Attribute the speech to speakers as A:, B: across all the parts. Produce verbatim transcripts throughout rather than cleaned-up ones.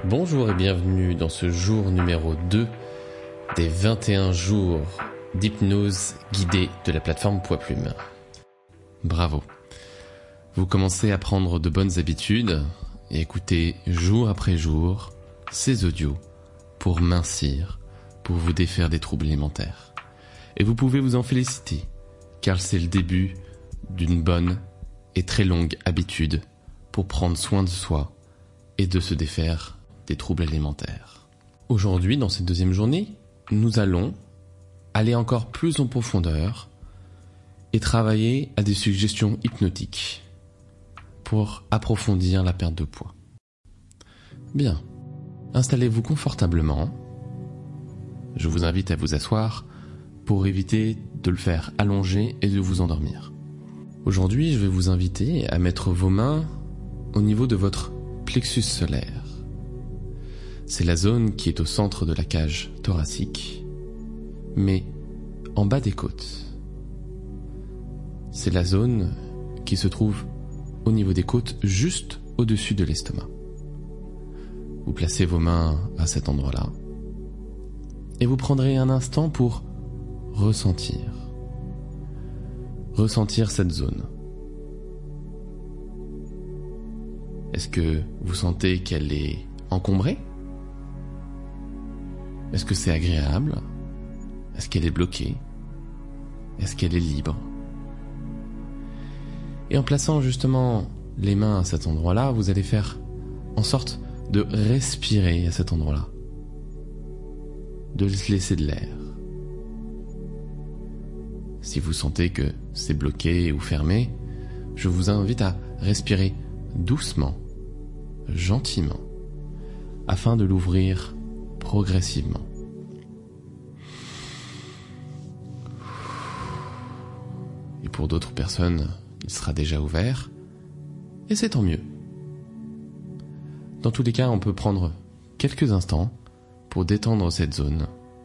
A: Bonjour et bienvenue dans ce jour numéro deux des vingt et un jours d'hypnose guidée de la plateforme Poids Plume. Bravo. Vous commencez à prendre de bonnes habitudes et écouter jour après jour ces audios pour mincir, pour vous défaire des troubles alimentaires. Et vous pouvez vous en féliciter, car c'est le début d'une bonne et très longue habitude pour prendre soin de soi et de se défaire des troubles alimentaires. Aujourd'hui, dans cette deuxième journée, nous allons aller encore plus en profondeur et travailler à des suggestions hypnotiques pour approfondir la perte de poids. Bien, installez-vous confortablement. Je vous invite à vous asseoir pour éviter de le faire allonger et de vous endormir. Aujourd'hui, je vais vous inviter à mettre vos mains au niveau de votre plexus solaire. C'est la zone qui est au centre de la cage thoracique, mais en bas des côtes. C'est la zone qui se trouve au niveau des côtes, juste au-dessus de l'estomac. Vous placez vos mains à cet endroit-là et vous prendrez un instant pour ressentir. Ressentir cette zone. Est-ce que vous sentez qu'elle est encombrée ? Est-ce que c'est agréable ? Est-ce qu'elle est bloquée ? Est-ce qu'elle est libre ? Et en plaçant justement les mains à cet endroit-là, vous allez faire en sorte de respirer à cet endroit-là. De laisser de l'air. Si vous sentez que c'est bloqué ou fermé, je vous invite à respirer doucement, gentiment, afin de l'ouvrir progressivement. Et pour d'autres personnes, il sera déjà ouvert, et c'est tant mieux. Dans tous les cas, on peut prendre quelques instants pour détendre cette zone,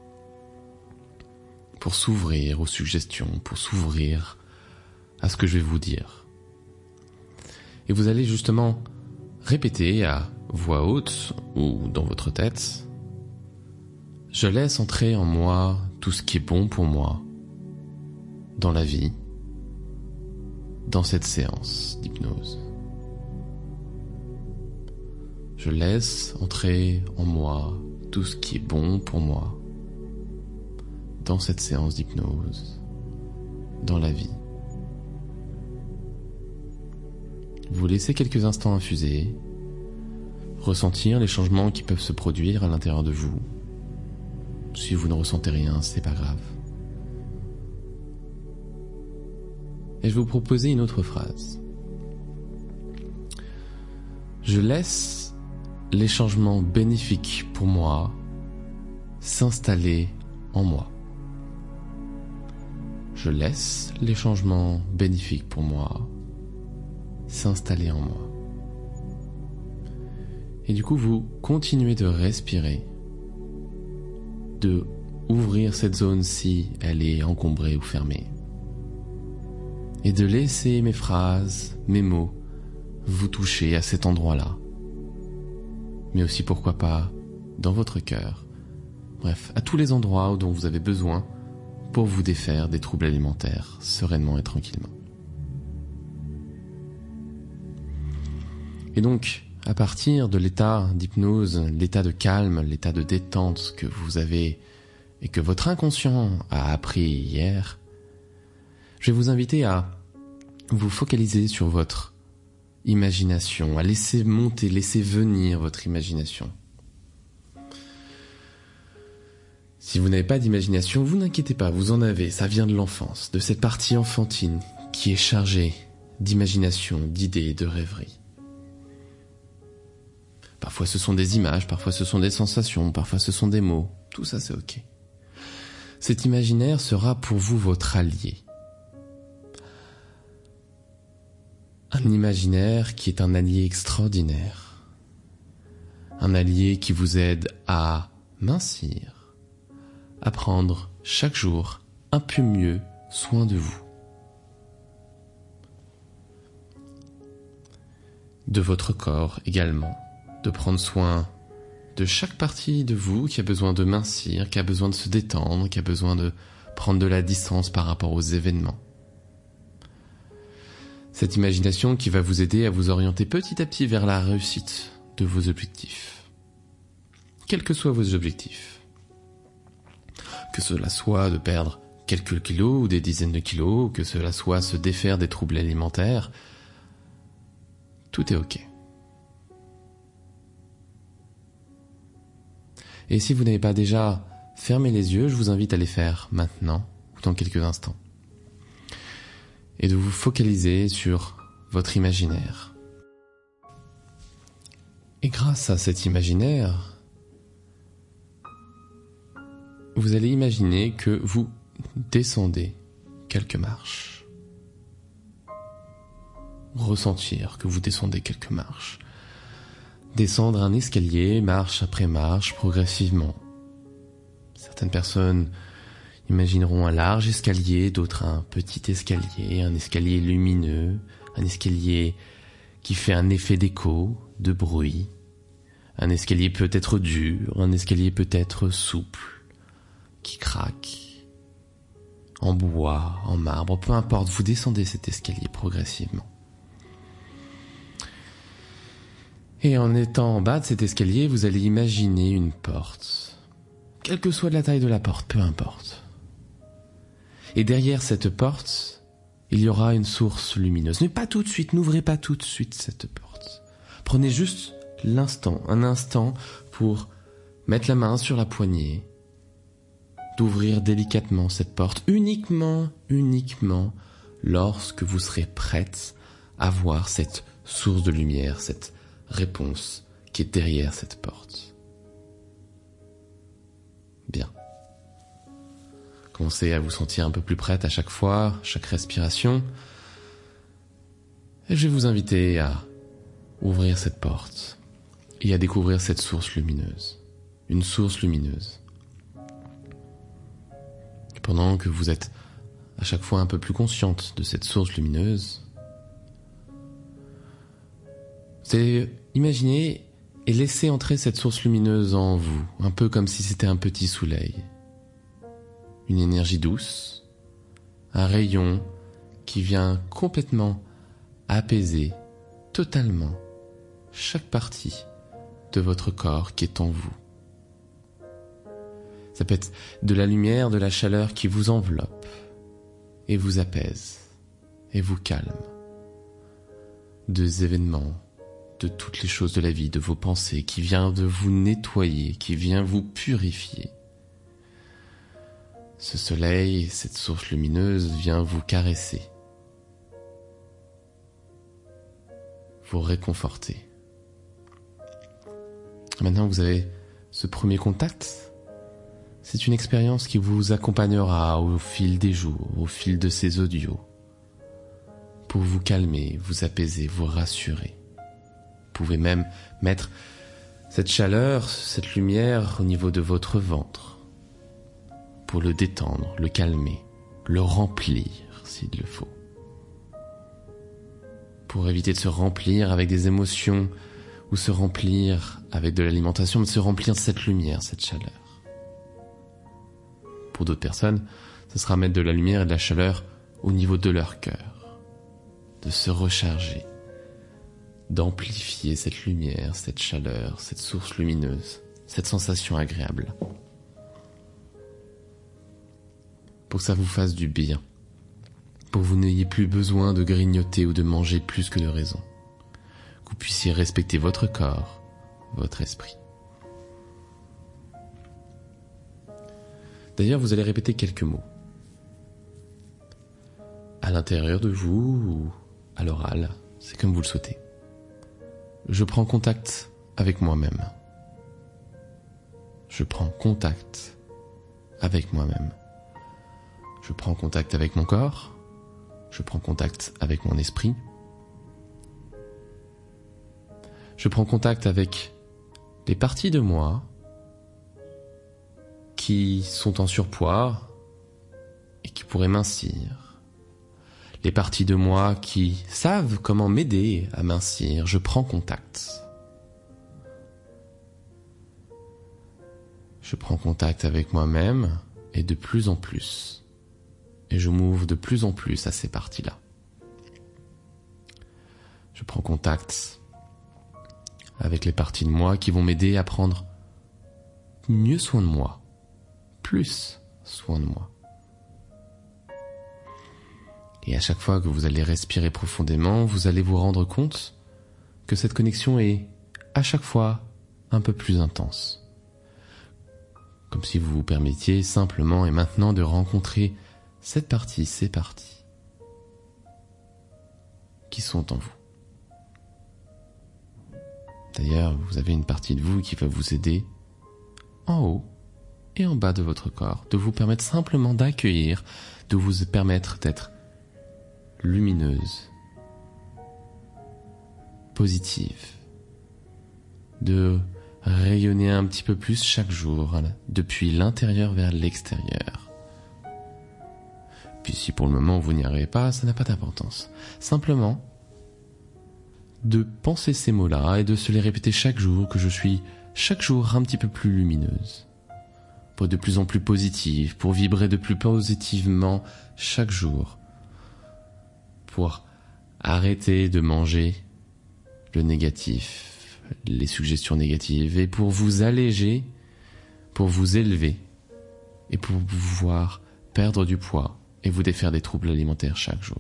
A: pour s'ouvrir aux suggestions, pour s'ouvrir à ce que je vais vous dire. Et vous allez justement répéter à voix haute ou dans votre tête: je laisse entrer en moi tout ce qui est bon pour moi, dans la vie, dans cette séance d'hypnose. Je laisse entrer en moi tout ce qui est bon pour moi, dans cette séance d'hypnose, dans la vie. Vous laissez quelques instants infuser, ressentir les changements qui peuvent se produire à l'intérieur de vous. Si vous ne ressentez rien, c'est pas grave. Et je vais vous proposer une autre phrase. Je laisse les changements bénéfiques pour moi s'installer en moi. Je laisse les changements bénéfiques pour moi s'installer en moi. Et du coup, vous continuez de respirer, de ouvrir cette zone si elle est encombrée ou fermée, et de laisser mes phrases, mes mots, vous toucher à cet endroit-là, mais aussi pourquoi pas dans votre cœur, bref, à tous les endroits dont vous avez besoin pour vous défaire des troubles alimentaires sereinement et tranquillement. Et donc, à partir de l'état d'hypnose, l'état de calme, l'état de détente que vous avez et que votre inconscient a appris hier, je vais vous inviter à vous focaliser sur votre imagination, à laisser monter, laisser venir votre imagination. Si vous n'avez pas d'imagination, vous n'inquiétez pas, vous en avez, ça vient de l'enfance, de cette partie enfantine qui est chargée d'imagination, d'idées, de rêveries. Parfois ce sont des images, parfois ce sont des sensations, parfois ce sont des mots, tout ça c'est ok. Cet imaginaire sera pour vous votre allié. Un imaginaire qui est un allié extraordinaire. Un allié qui vous aide à mincir, à prendre chaque jour un peu mieux soin de vous. De votre corps également, de prendre soin de chaque partie de vous qui a besoin de mincir, qui a besoin de se détendre, qui a besoin de prendre de la distance par rapport aux événements. Cette imagination qui va vous aider à vous orienter petit à petit vers la réussite de vos objectifs. Quels que soient vos objectifs. Que cela soit de perdre quelques kilos ou des dizaines de kilos, que cela soit se défaire des troubles alimentaires, tout est ok. Et si vous n'avez pas déjà fermé les yeux, je vous invite à les faire maintenant ou dans quelques instants. Et de vous focaliser sur votre imaginaire. Et grâce à cet imaginaire, vous allez imaginer que vous descendez quelques marches. Ressentir que vous descendez quelques marches. Descendre un escalier, marche après marche, progressivement. Certaines personnes imagineront un large escalier, d'autres un petit escalier, un escalier lumineux, un escalier qui fait un effet d'écho, de bruit. Un escalier peut être dur, un escalier peut être souple, qui craque, en bois, en marbre, peu importe, vous descendez cet escalier progressivement. Et en étant en bas de cet escalier, vous allez imaginer une porte. Quelle que soit la taille de la porte, peu importe. Et derrière cette porte, il y aura une source lumineuse. Mais pas tout de suite, n'ouvrez pas tout de suite cette porte. Prenez juste l'instant, un instant pour mettre la main sur la poignée, d'ouvrir délicatement cette porte, uniquement, uniquement lorsque vous serez prête à voir cette source de lumière, cette réponse qui est derrière cette porte. Bien. Commencez à vous sentir un peu plus prête à chaque fois, chaque respiration. Et je vais vous inviter à ouvrir cette porte et à découvrir cette source lumineuse. Une source lumineuse. Et pendant que vous êtes à chaque fois un peu plus consciente de cette source lumineuse, vous allez imaginer et laisser entrer cette source lumineuse en vous, un peu comme si c'était un petit soleil. Une énergie douce, un rayon qui vient complètement apaiser totalement chaque partie de votre corps qui est en vous. Ça peut être de la lumière, de la chaleur qui vous enveloppe et vous apaise et vous calme. Des événements, de toutes les choses de la vie, de vos pensées, qui vient de vous nettoyer, qui vient vous purifier. Ce soleil, cette source lumineuse vient vous caresser, vous réconforter. Maintenant, vous avez ce premier contact. C'est une expérience qui vous accompagnera au fil des jours, au fil de ces audios, pour vous calmer, vous apaiser, vous rassurer. Vous pouvez même mettre cette chaleur, cette lumière au niveau de votre ventre pour le détendre, le calmer, le remplir s'il le faut. Pour éviter de se remplir avec des émotions ou se remplir avec de l'alimentation, mais de se remplir de cette lumière, cette chaleur. Pour d'autres personnes, ce sera mettre de la lumière et de la chaleur au niveau de leur cœur, de se recharger, d'amplifier cette lumière, cette chaleur, cette source lumineuse, cette sensation agréable. Pour que ça vous fasse du bien, pour que vous n'ayez plus besoin de grignoter ou de manger plus que de raison, que vous puissiez respecter votre corps, votre esprit. D'ailleurs, vous allez répéter quelques mots. À l'intérieur de vous ou à l'oral, c'est comme vous le souhaitez. Je prends contact avec moi-même. Je prends contact avec moi-même. Je prends contact avec mon corps. Je prends contact avec mon esprit. Je prends contact avec les parties de moi qui sont en surpoids et qui pourraient mincir. Les parties de moi qui savent comment m'aider à mincir, je prends contact. Je prends contact avec moi-même et de plus en plus. Et je m'ouvre de plus en plus à ces parties-là. Je prends contact avec les parties de moi qui vont m'aider à prendre mieux soin de moi, plus soin de moi. Et à chaque fois que vous allez respirer profondément, vous allez vous rendre compte que cette connexion est à chaque fois un peu plus intense. Comme si vous vous permettiez simplement et maintenant de rencontrer cette partie, ces parties qui sont en vous. D'ailleurs, vous avez une partie de vous qui va vous aider en haut et en bas de votre corps, de vous permettre simplement d'accueillir, de vous permettre d'être lumineuse, positive, de rayonner un petit peu plus chaque jour, depuis l'intérieur vers l'extérieur. Puis si pour le moment vous n'y arrivez pas, ça n'a pas d'importance. Simplement, de penser ces mots-là et de se les répéter chaque jour, que je suis chaque jour un petit peu plus lumineuse, pour être de plus en plus positive, pour vibrer de plus positivement chaque jour, pour arrêter de manger le négatif, les suggestions négatives, et pour vous alléger, pour vous élever, et pour pouvoir perdre du poids et vous défaire des troubles alimentaires chaque jour.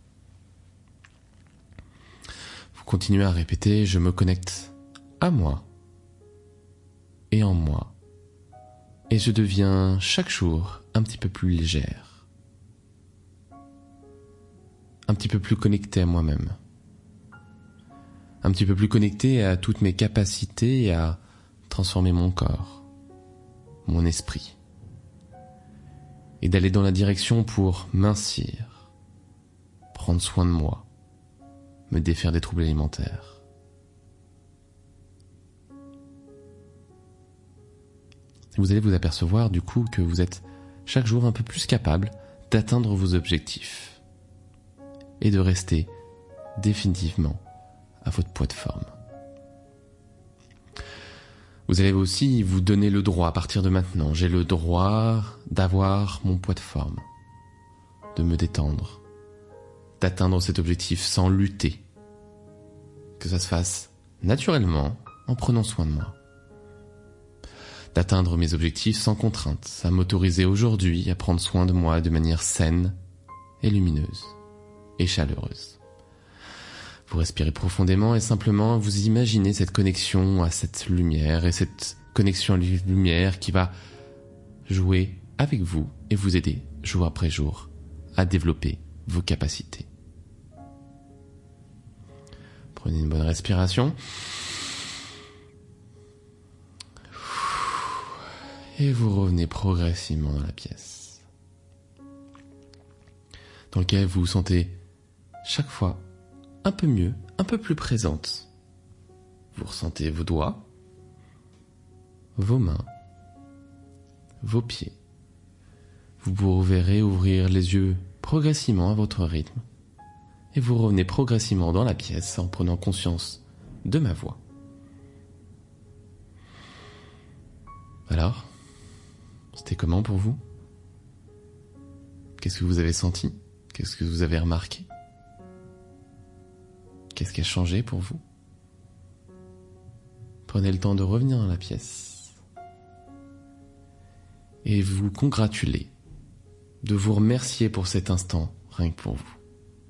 A: Vous continuez à répéter, je me connecte à moi et en moi, et je deviens chaque jour un petit peu plus légère, un petit peu plus connecté à moi-même, un petit peu plus connecté à toutes mes capacités à transformer mon corps, mon esprit, et d'aller dans la direction pour mincir, prendre soin de moi, me défaire des troubles alimentaires. Vous allez vous apercevoir du coup que vous êtes chaque jour un peu plus capable d'atteindre vos objectifs et de rester définitivement à votre poids de forme. Vous allez aussi vous donner le droit à partir de maintenant. J'ai le droit d'avoir mon poids de forme, de me détendre, d'atteindre cet objectif sans lutter. Que ça se fasse naturellement en prenant soin de moi. D'atteindre mes objectifs sans contrainte, à m'autoriser aujourd'hui à prendre soin de moi de manière saine et lumineuse et chaleureuse. Vous respirez profondément et simplement vous imaginez cette connexion à cette lumière et cette connexion à la lumière qui va jouer avec vous et vous aider jour après jour à développer vos capacités. Prenez une bonne respiration. Et vous revenez progressivement dans la pièce, dans laquelle vous vous sentez chaque fois un peu mieux, un peu plus présente. Vous ressentez vos doigts, vos mains, vos pieds. Vous pouvez ouvrir les yeux progressivement à votre rythme et vous revenez progressivement dans la pièce en prenant conscience de ma voix. Alors, c'était comment pour vous ? Qu'est-ce que vous avez senti ? Qu'est-ce que vous avez remarqué ? Qu'est-ce qui a changé pour vous ? Prenez le temps de revenir dans la pièce et vous congratuler, de vous remercier pour cet instant, rien que pour vous.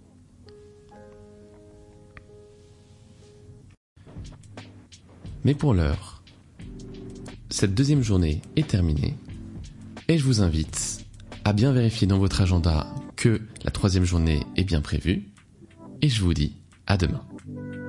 A: Mais pour l'heure, cette deuxième journée est terminée et je vous invite à bien vérifier dans votre agenda que la troisième journée est bien prévue et je vous dis à demain.